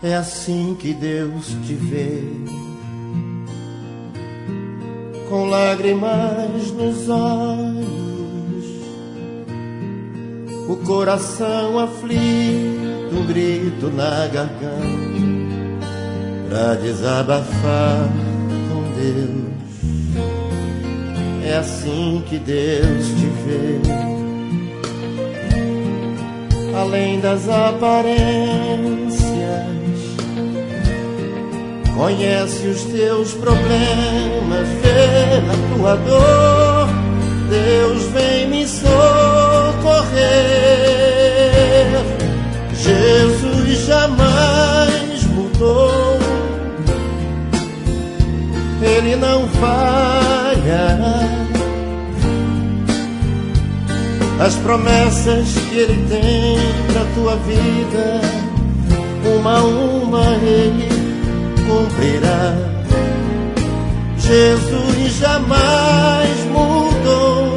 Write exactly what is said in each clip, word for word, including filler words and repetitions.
É assim que Deus te vê, com lágrimas nos olhos, o coração aflito, um grito na garganta, pra desabafar com Deus. É assim que Deus te vê, além das aparências, conhece os teus problemas, vê a tua dor. Deus vem me socorrer. Jesus jamais mudou, Ele não falhará. As promessas que Ele tem pra tua vida, uma a uma Ele cumprirá. Jesus jamais mudou,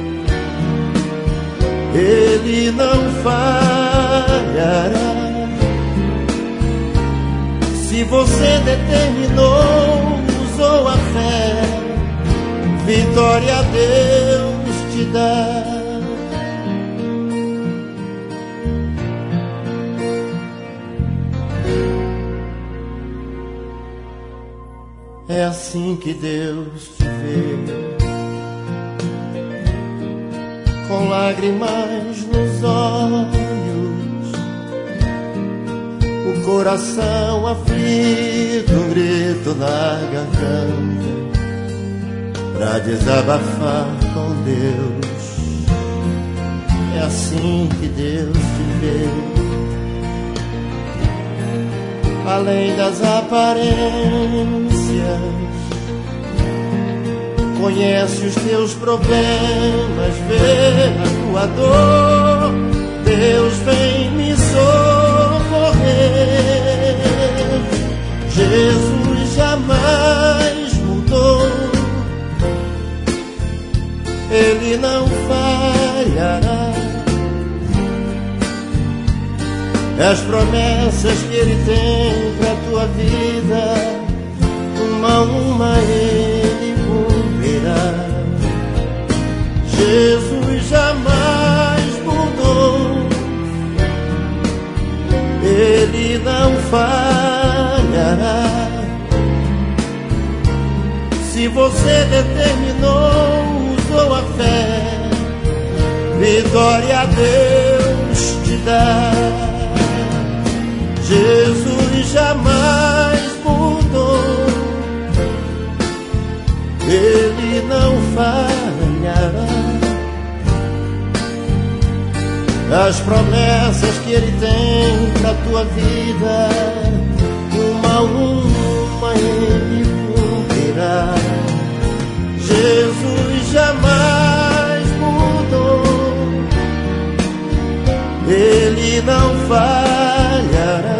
Ele não falhará. Se você determinou, usou a fé, vitória a Deus te dá. É assim que Deus te vê, com lágrimas nos olhos, o coração aflito, um grito na garganta, pra desabafar com Deus. É assim que Deus te vê, além das aparências, conhece os teus problemas, vê a tua dor. Deus vem me socorrer. Jesus jamais mudou, Ele não falhará. As promessas que Ele tem pra tua vida, uma a uma Ele cumprirá. Jesus jamais mudou, Ele não falhará. Se você determinou, usou a fé, vitória a Deus te dá. Jesus jamais mudou, Ele não falhará. As promessas que Ele tem pra tua vida, uma a uma Ele cumprirá. Jesus jamais mudou, Ele não falhará.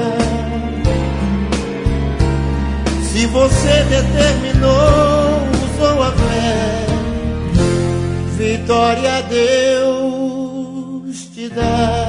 Se você determinou, usou a fé, vitória a Deus te dá.